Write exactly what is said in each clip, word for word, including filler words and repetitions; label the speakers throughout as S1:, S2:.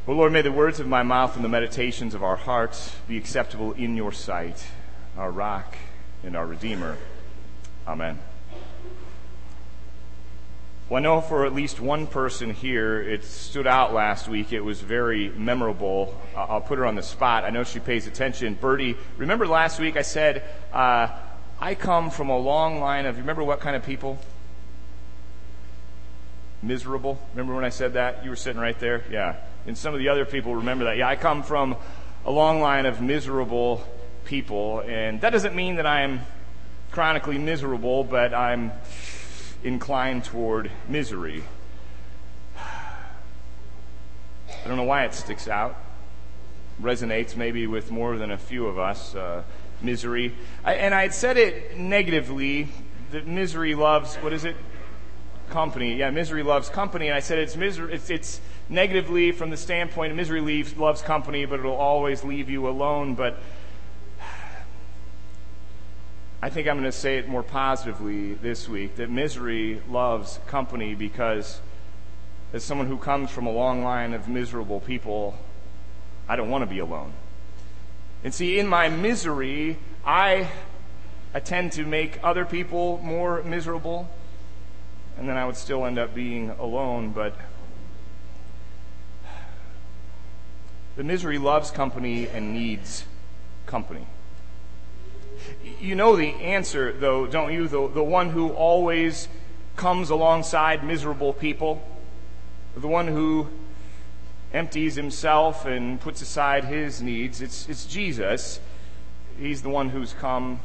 S1: O Lord, may the words of my mouth and the meditations of our hearts be acceptable in your sight, our rock and our Redeemer. Amen. Well, I know for at least one person here, it stood out last week. It was very memorable. I'll put her on the spot. I know she pays attention. Bertie, remember last week I said, uh, I come from a long line of, you remember what kind of people? Miserable. Remember when I said that? You were sitting right there? Yeah. And some of the other people remember that. Yeah, I come from a long line of miserable people. And that doesn't mean that I'm chronically miserable, but I'm inclined toward misery. I don't know why it sticks out. Resonates maybe with more than a few of us. Uh, misery. I, and I had said it negatively, that misery loves, what is it? Company. Yeah, misery loves company. And I said it's misery. It's, it's negatively from the standpoint of misery leaves, loves company, but it'll always leave you alone. But I think I'm going to say it more positively this week, that misery loves company because as someone who comes from a long line of miserable people, I don't want to be alone. And see, in my misery, I, I tend to make other people more miserable. And then I would still end up being alone, but the misery loves company and needs company. You know the answer, though, don't you? The, the one who always comes alongside miserable people, the one who empties himself and puts aside his needs, it's, it's Jesus. He's the one who's come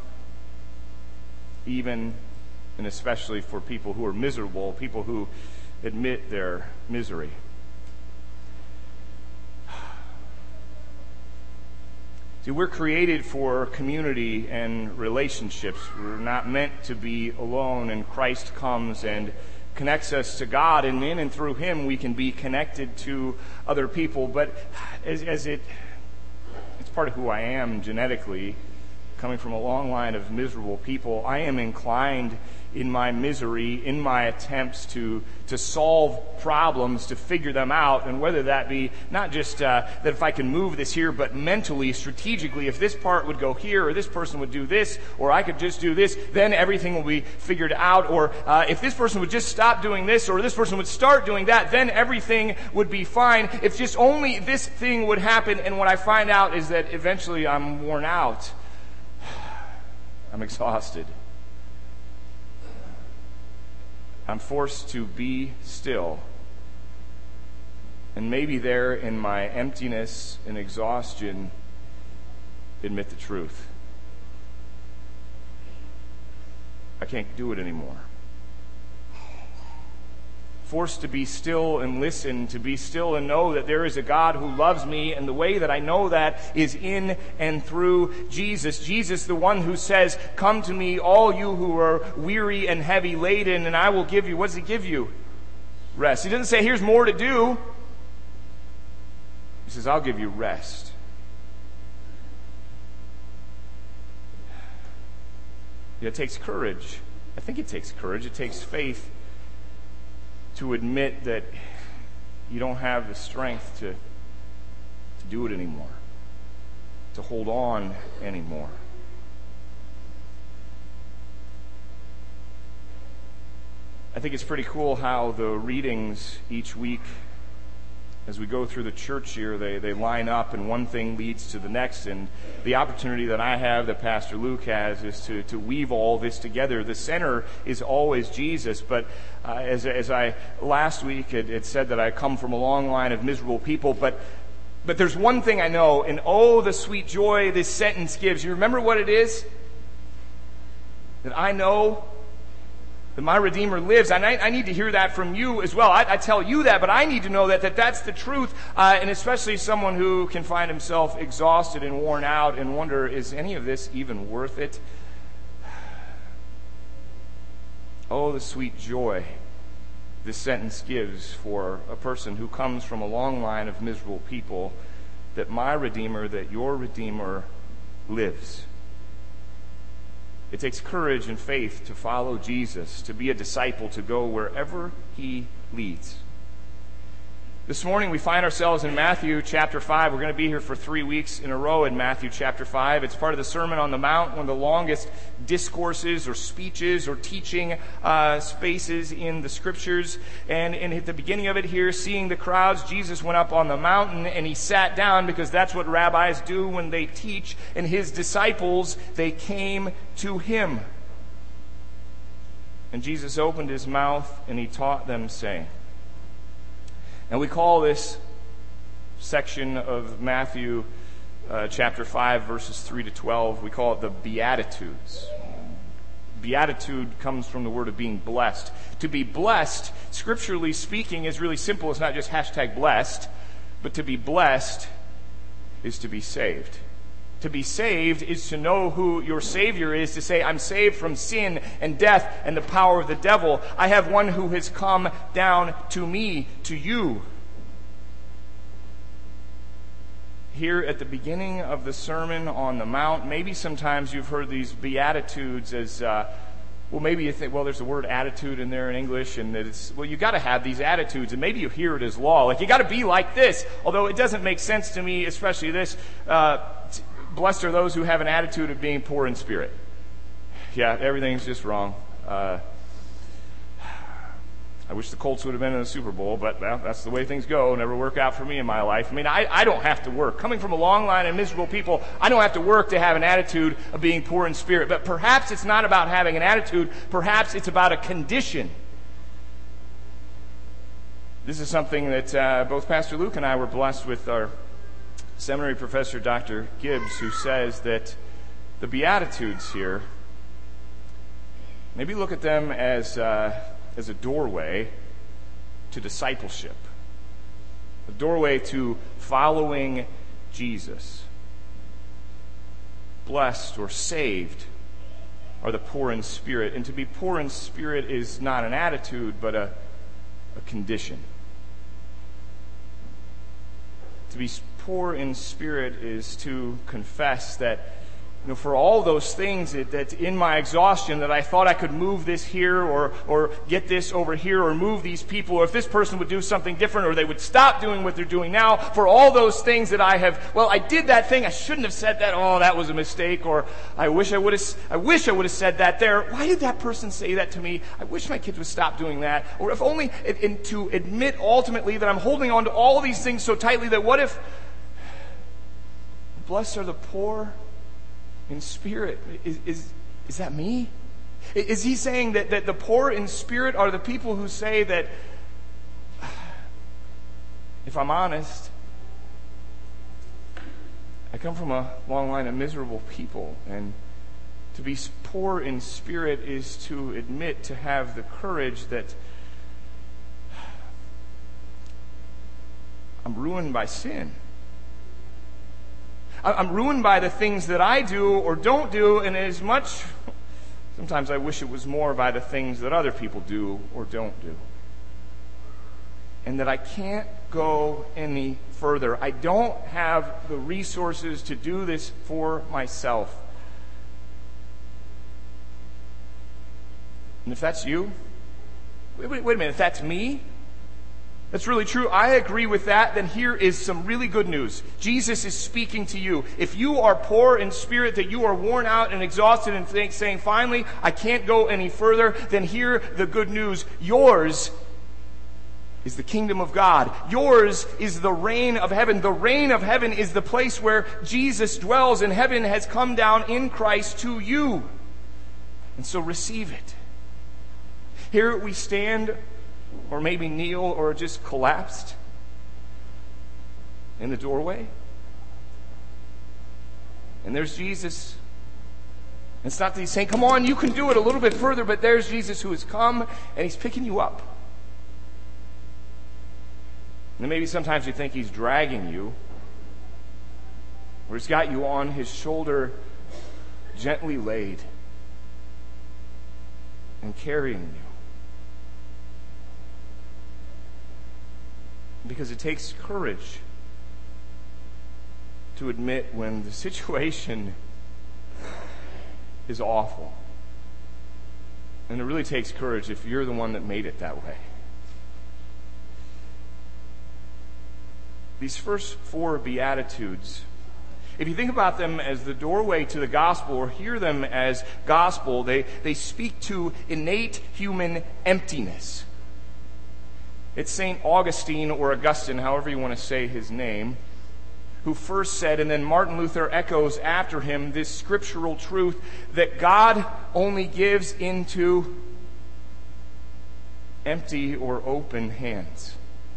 S1: even and especially for people who are miserable, people who admit their misery. See, we're created for community and relationships. We're not meant to be alone, and Christ comes and connects us to God, and in and through Him we can be connected to other people. But as, as it, it's part of who I am genetically, coming from a long line of miserable people, I am inclined in my misery, in my attempts to to solve problems, to figure them out, and whether that be not just uh, that if I can move this here, but mentally, strategically, if this part would go here, or this person would do this, or I could just do this, then everything will be figured out. Or uh, if this person would just stop doing this, or this person would start doing that, then everything would be fine. If just only this thing would happen. And what I find out is that eventually I'm worn out. I'm exhausted. I'm forced to be still. And maybe there in my emptiness and exhaustion, admit the truth. I can't do it anymore. Forced to be still and listen, to be still and know that there is a God who loves me, and the way that I know that is in and through Jesus. Jesus, the one who says, "Come to me, all you who are weary and heavy laden, and I will give you," what does He give you? Rest. He doesn't say, "Here's more to do." He says, "I'll give you rest." It takes courage. I think it takes courage. It takes faith to admit that you don't have the strength to, to do it anymore, to hold on anymore. I think it's pretty cool how the readings each week, as we go through the church year, they, they line up and one thing leads to the next. And the opportunity that I have, that Pastor Luke has, is to, to weave all this together. The center is always Jesus. But uh, as, as I last week it, it said that I come from a long line of miserable people. But, but there's one thing I know, and oh, the sweet joy this sentence gives. You remember what it is? That I know that my Redeemer lives. And I, I need to hear that from you as well. I, I tell you that, but I need to know that, that that's the truth. Uh, and especially someone who can find himself exhausted and worn out and wonder, is any of this even worth it? Oh, the sweet joy this sentence gives for a person who comes from a long line of miserable people, that my Redeemer, that your Redeemer lives. It takes courage and faith to follow Jesus, to be a disciple, to go wherever He leads. This morning we find ourselves in Matthew chapter five. We're going to be here for three weeks in a row in Matthew chapter five. It's part of the Sermon on the Mount, one of the longest discourses or speeches or teaching uh, spaces in the Scriptures. And, and at the beginning of it here, seeing the crowds, Jesus went up on the mountain and he sat down, because that's what rabbis do when they teach. And his disciples, they came to him. And Jesus opened his mouth and he taught them, saying. And we call this section of Matthew uh, chapter five, verses three to twelve, we call it the Beatitudes. Beatitude comes from the word of being blessed. To be blessed, scripturally speaking, is really simple. It's not just hashtag blessed, but to be blessed is to be saved. To be saved is to know who your Savior is, to say, I'm saved from sin and death and the power of the devil. I have one who has come down to me, to you. Here at the beginning of the Sermon on the Mount, maybe sometimes you've heard these Beatitudes as, uh, well, maybe you think, well, there's the word attitude in there in English, and that it's, well, you got to have these attitudes, and maybe you hear it as law. Like, you got to be like this, although it doesn't make sense to me, especially this, uh, t- blessed are those who have an attitude of being poor in spirit. Yeah, everything's just wrong. Uh, I wish the Colts would have been in the Super Bowl, but well, that's the way things go. Never work out for me in my life. I mean, I, I don't have to work. Coming from a long line of miserable people, I don't have to work to have an attitude of being poor in spirit. But perhaps it's not about having an attitude. Perhaps it's about a condition. This is something that uh, both Pastor Luke and I were blessed with our seminary professor, Doctor Gibbs, who says that the Beatitudes here, maybe look at them as uh, as a doorway to discipleship, a doorway to following Jesus. Blessed or saved are the poor in spirit, and to be poor in spirit is not an attitude, but a, a condition. To be poor in spirit is to confess that, you know, for all those things that, that in my exhaustion that I thought I could move this here or or get this over here or move these people, or if this person would do something different or they would stop doing what they're doing now, for all those things that I have, well, I did that thing, I shouldn't have said that, oh, that was a mistake, or I wish I would have I wish I would have said that there. Why did that person say that to me? I wish my kids would stop doing that. Or if only and, and to admit ultimately that I'm holding on to all these things so tightly that what if blessed are the poor in spirit. Is, is, is that me? Is he saying that, that the poor in spirit are the people who say that, if I'm honest, I come from a long line of miserable people, and to be poor in spirit is to admit, to have the courage that I'm ruined by sin. I'm ruined by the things that I do or don't do, and as much, sometimes I wish it was more by the things that other people do or don't do. And that I can't go any further. I don't have the resources to do this for myself. And if that's you, wait, wait, wait a minute, if that's me, that's really true, I agree with that, then here is some really good news. Jesus is speaking to you. If you are poor in spirit, that you are worn out and exhausted and think, saying, finally, I can't go any further, then hear the good news. Yours is the kingdom of God. Yours is the reign of heaven. The reign of heaven is the place where Jesus dwells, and heaven has come down in Christ to you. And so receive it. Here we stand, or maybe kneel, or just collapsed in the doorway. And there's Jesus. It's not that he's saying, come on, you can do it a little bit further, but there's Jesus who has come, and he's picking you up. And then maybe sometimes you think he's dragging you, or he's got you on his shoulder, gently laid, and carrying you. Because it takes courage to admit when the situation is awful. And it really takes courage if you're the one that made it that way. these first four Beatitudes, if you think about them as the doorway to the gospel or hear them as gospel, they, they speak to innate human emptiness. It's Saint Augustine or Augustine, however you want to say his name, who first said, and then Martin Luther echoes after him, this scriptural truth that God only gives into empty or open hands.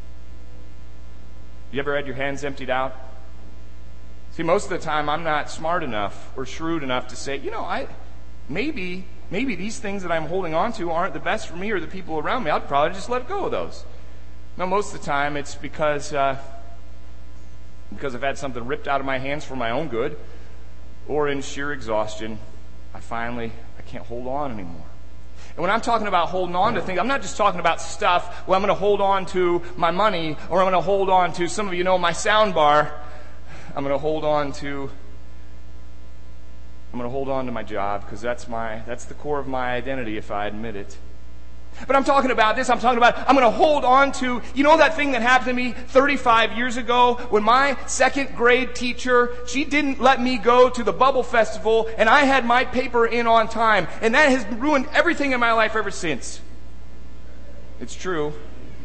S1: You ever had your hands emptied out? See, most of the time I'm not smart enough or shrewd enough to say, you know, I maybe maybe these things that I'm holding on to aren't the best for me or the people around me. I'd probably just let go of those. No, most of the time it's because uh, because I've had something ripped out of my hands for my own good, or in sheer exhaustion, I finally I can't hold on anymore. And when I'm talking about holding on to things, I'm not just talking about stuff. Well, I'm going to hold on to my money, or I'm going to hold on to, some of you know, my sound bar. I'm going to hold on to I'm going to hold on to my job because that's my that's the core of my identity if I admit it. But I'm talking about this, I'm talking about I'm going to hold on to, you know that thing that happened to me thirty-five years ago when my second grade teacher, she didn't let me go to the Bubble Festival and I had my paper in on time, and that has ruined everything in my life ever since. It's true.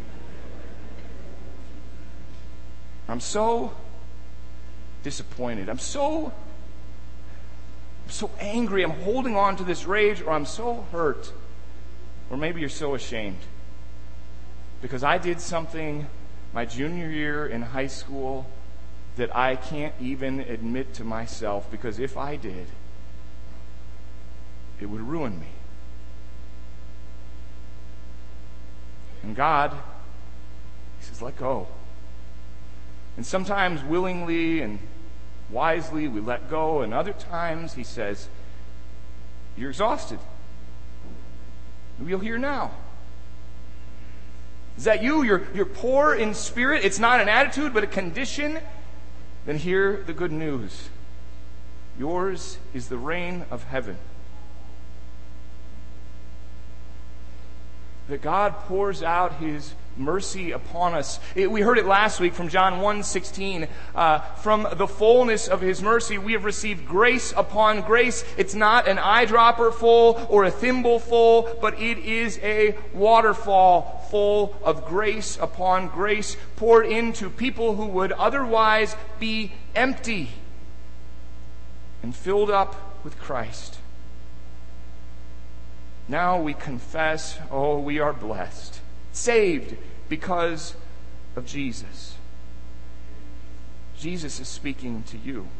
S1: I'm so disappointed. I'm so I'm so angry. I'm holding on to this rage, or I'm so hurt. Or maybe you're so ashamed because I did something my junior year in high school that I can't even admit to myself, because if I did, it would ruin me. And God, He says, let go. And sometimes willingly and wisely we let go, and other times He says, you're exhausted. You'll hear now. Is that you? You're, you're poor in spirit. It's not an attitude, but a condition. Then hear the good news. Yours is the reign of heaven. That God pours out His mercy upon us. It, we heard it last week from John one sixteen. Uh, from the fullness of His mercy, we have received grace upon grace. It's not an eyedropper full or a thimble full, but it is a waterfall full of grace upon grace poured into people who would otherwise be empty and filled up with Christ. Now we confess, oh, we are blessed, saved because of Jesus. Jesus is speaking to you.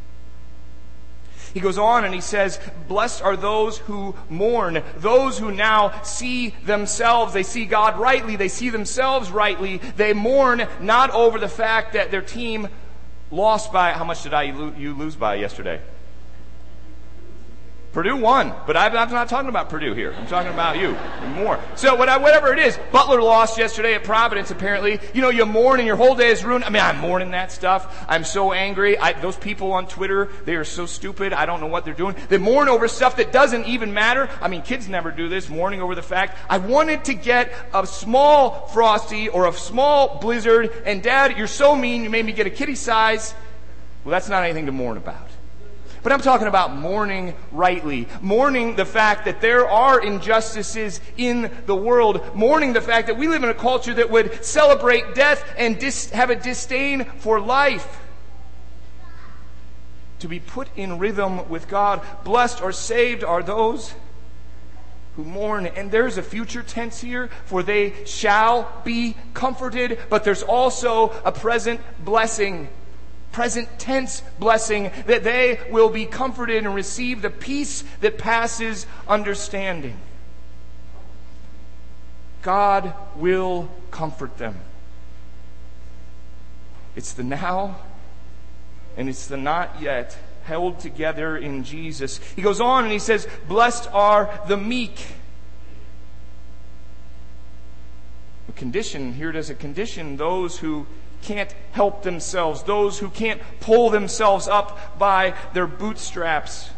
S1: He goes on and he says, blessed are those who mourn, those who now see themselves. They see God rightly. They see themselves rightly. They mourn not over the fact that their team lost by, how much did I you lose by yesterday? Purdue won, but I'm not talking about Purdue here. I'm talking about you and more. So whatever it is, Butler lost yesterday at Providence, apparently. You know, you mourn and your whole day is ruined. I mean, I'm mourning that stuff. I'm so angry. I, those people on Twitter, they are so stupid. I don't know what they're doing. They mourn over stuff that doesn't even matter. I mean, kids never do this, mourning over the fact, I wanted to get a small Frosty or a small Blizzard, and Dad, you're so mean, you made me get a kitty size. Well, that's not anything to mourn about. But I'm talking about mourning rightly. Mourning the fact that there are injustices in the world. Mourning the fact that we live in a culture that would celebrate death and dis- have a disdain for life. To be put in rhythm with God. Blessed or saved are those who mourn. And there's a future tense here, for they shall be comforted. But there's also a present blessing. Present tense blessing, that they will be comforted and receive the peace that passes understanding. God will comfort them. It's the now and it's the not yet held together in Jesus. He goes on and he says, blessed are the meek. A condition, here it is a condition, those who can't help themselves, those who can't pull themselves up by their bootstraps.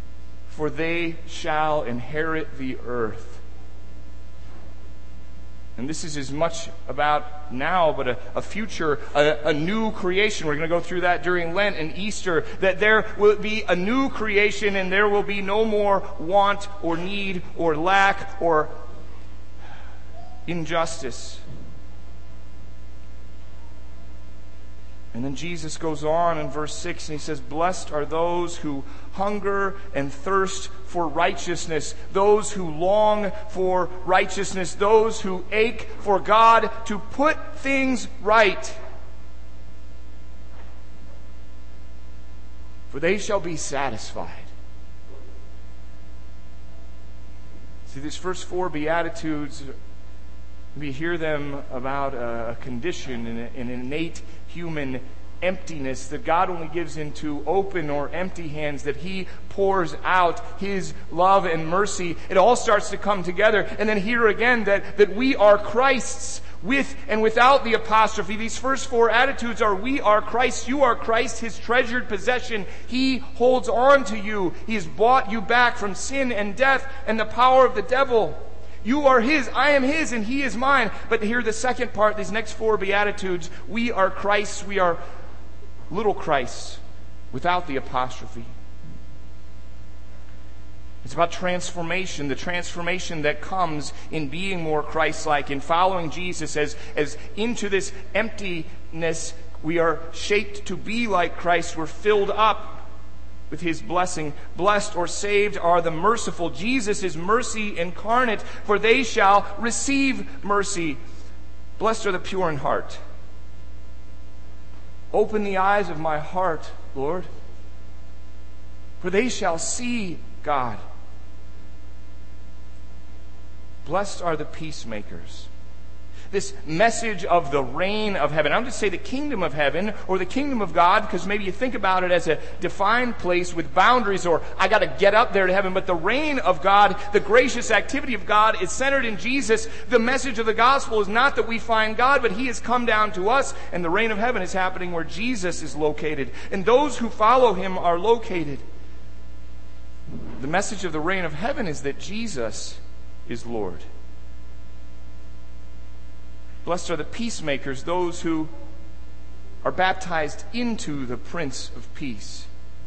S1: For they shall inherit the earth. And this is as much about now, but a, a future, a, a new creation. We're going to go through that during Lent and Easter, that there will be a new creation and there will be no more want or need or lack or injustice. And then Jesus goes on in verse six and he says, "Blessed are those who hunger and thirst for righteousness, those who long for righteousness, those who ache for God to put things right. For they shall be satisfied." See, these first four Beatitudes, we hear them about a condition, an innate human emptiness that God only gives into open or empty hands, that He pours out His love and mercy. It all starts to come together. And then here again, that, that we are Christ's, with and without the apostrophe. These first four attitudes are: we are Christ, you are Christ, His treasured possession. He holds on to you. He has bought you back from sin and death and the power of the devil. You are His, I am His, and He is mine. But here the second part, these next four Beatitudes, we are Christ's, we are little Christ's, without the apostrophe. It's about transformation, the transformation that comes in being more Christ-like, in following Jesus as, as into this emptiness we are shaped to be like Christ. We're filled up with His blessing. Blessed or saved are the merciful. Jesus is mercy incarnate, for they shall receive mercy. Blessed are the pure in heart. Open the eyes of my heart, Lord, for they shall see God. Blessed are the peacemakers. This message of the reign of heaven. I'm going to say the kingdom of heaven or the kingdom of God, because maybe you think about it as a defined place with boundaries, or I got to get up there to heaven. But the reign of God, the gracious activity of God, is centered in Jesus. The message of the gospel is not that we find God, but He has come down to us, and the reign of heaven is happening where Jesus is located, and those who follow Him are located. The message of the reign of heaven is that Jesus is Lord. Blessed are the peacemakers, those who are baptized into the Prince of Peace.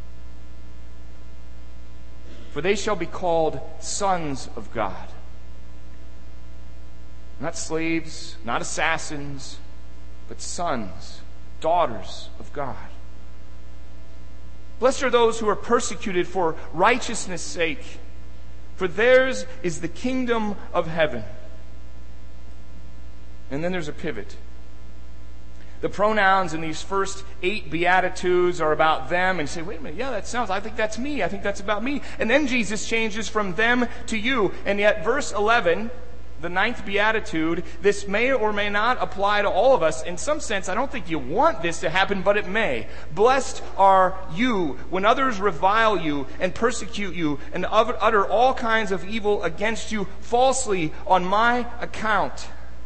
S1: For they shall be called sons of God. Not slaves, not assassins, but sons, daughters of God. Blessed are those who are persecuted for righteousness' sake, for theirs is the kingdom of heaven. And then there's a pivot. The pronouns in these first eight Beatitudes are about them. And you say, wait a minute, yeah, that sounds, I think that's me. I think that's about me. And then Jesus changes from them to you. And yet verse eleven, the ninth Beatitude, this may or may not apply to all of us. In some sense, I don't think you want this to happen, but it may. Blessed are you when others revile you and persecute you and utter all kinds of evil against you falsely on my account.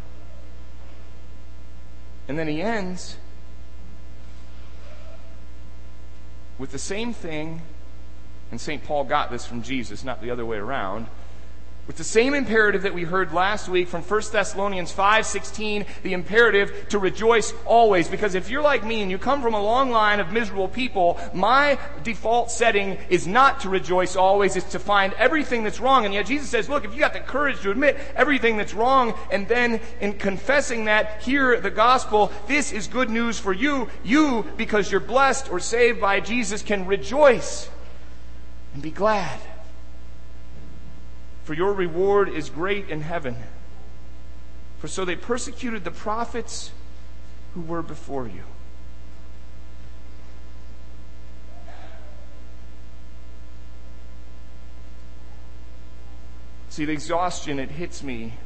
S1: And then he ends with the same thing, and Saint Paul got this from Jesus, not the other way around, with the same imperative that we heard last week from First Thessalonians five sixteen, the imperative to rejoice always. Because if you're like me and you come from a long line of miserable people, my default setting is not to rejoice always, it's to find everything that's wrong. And yet Jesus says, look, if you got the courage to admit everything that's wrong, and then in confessing that, hear the gospel, this is good news for you. You, because you're blessed or saved by Jesus, can rejoice and be glad. For your reward is great in heaven. For so they persecuted the prophets who were before you. See, the exhaustion, it hits me.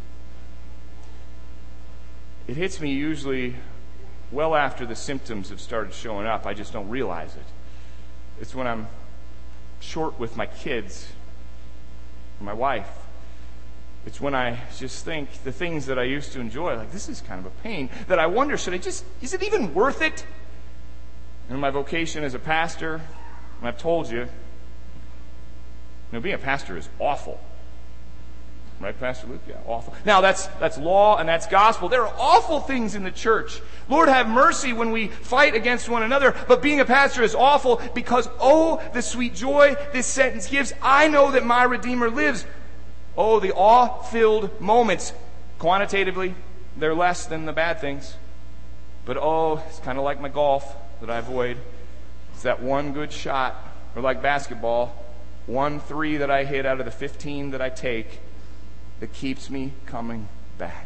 S1: It hits me usually well after the symptoms have started showing up. I just don't realize it. It's when I'm short with my kids, my wife. It's when I just think the things that I used to enjoy, like this is kind of a pain, that I wonder, should I just, is it even worth it? And my vocation as a pastor, and I've told you, you know, being a pastor is awful. Right, Pastor Luke? Yeah, awful. Now, that's that's law and that's gospel. There are awful things in the church. Lord, have mercy when we fight against one another. But being a pastor is awful because, oh, the sweet joy this sentence gives. I know that my Redeemer lives. Oh, the awe-filled moments. Quantitatively, they're less than the bad things. But oh, it's kind of like my golf that I avoid. It's that one good shot, or like basketball, one three that I hit out of the fifteen that I take that keeps me coming back.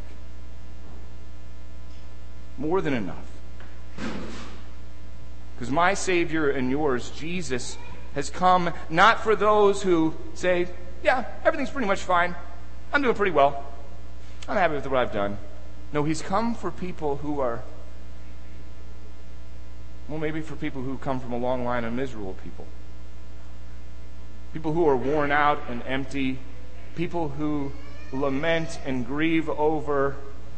S1: More than enough. Because my Savior and yours, Jesus, has come not for those who say, yeah, everything's pretty much fine. I'm doing pretty well. I'm happy with what I've done. No, He's come for people who are, well, maybe for people who come from a long line of miserable people. People who are worn out and empty. People who lament and grieve over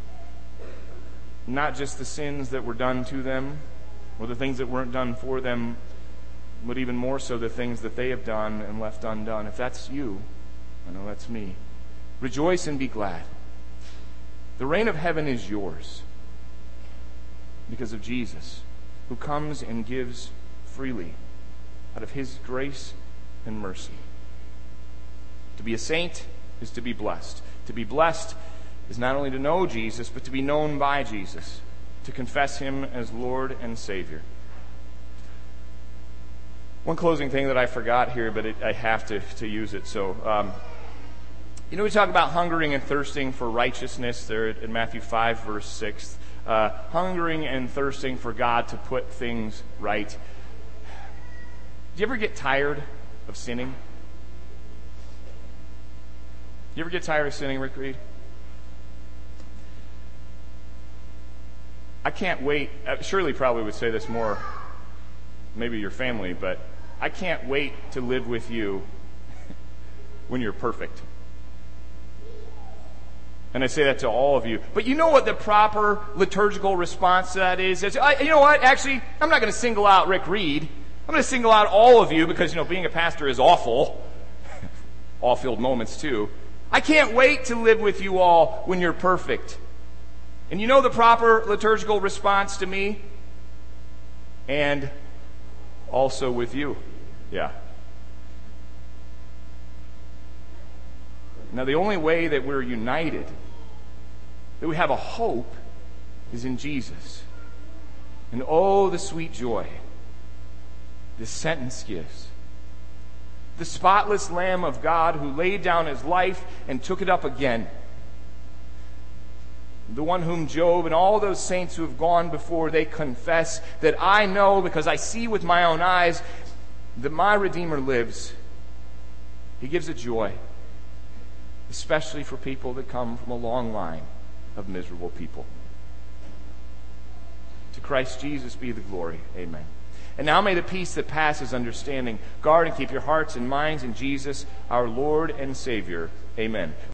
S1: not just the sins that were done to them or the things that weren't done for them, but even more so the things that they have done and left undone. If that's you, I know that's me. Rejoice and be glad. The reign of heaven is yours because of Jesus, who comes and gives freely out of His grace and mercy. To be a saint is to be blessed. To be blessed is not only to know Jesus, but to be known by Jesus, to confess Him as Lord and Savior. One closing thing that I forgot here, but it, I have to, to use it. So, um, you know, we talk about hungering and thirsting for righteousness there in Matthew five, verse six. Uh, hungering and thirsting for God to put things right. Do you ever get tired of sinning? Do you ever get tired of sinning, Rick Reed? I can't wait. Uh, Shirley probably would say this more, maybe your family, but I can't wait to live with you when you're perfect. And I say that to all of you. But you know what the proper liturgical response to that is? It's, I, you know what? Actually, I'm not going to single out Rick Reed. I'm going to single out all of you because, you know, being a pastor is awful. Awe-filled moments, too. I can't wait to live with you all when you're perfect. And you know the proper liturgical response to me? And also with you. Yeah. Now, the only way that we're united, that we have a hope, is in Jesus. And oh, the sweet joy this sentence gives. The spotless Lamb of God who laid down His life and took it up again. The one whom Job and all those saints who have gone before, they confess that I know, because I see with my own eyes, that my Redeemer lives. He gives a joy, especially for people that come from a long line of miserable people. To Christ Jesus be the glory. Amen. And now may the peace that passes understanding guard and keep your hearts and minds in Jesus, our Lord and Savior. Amen.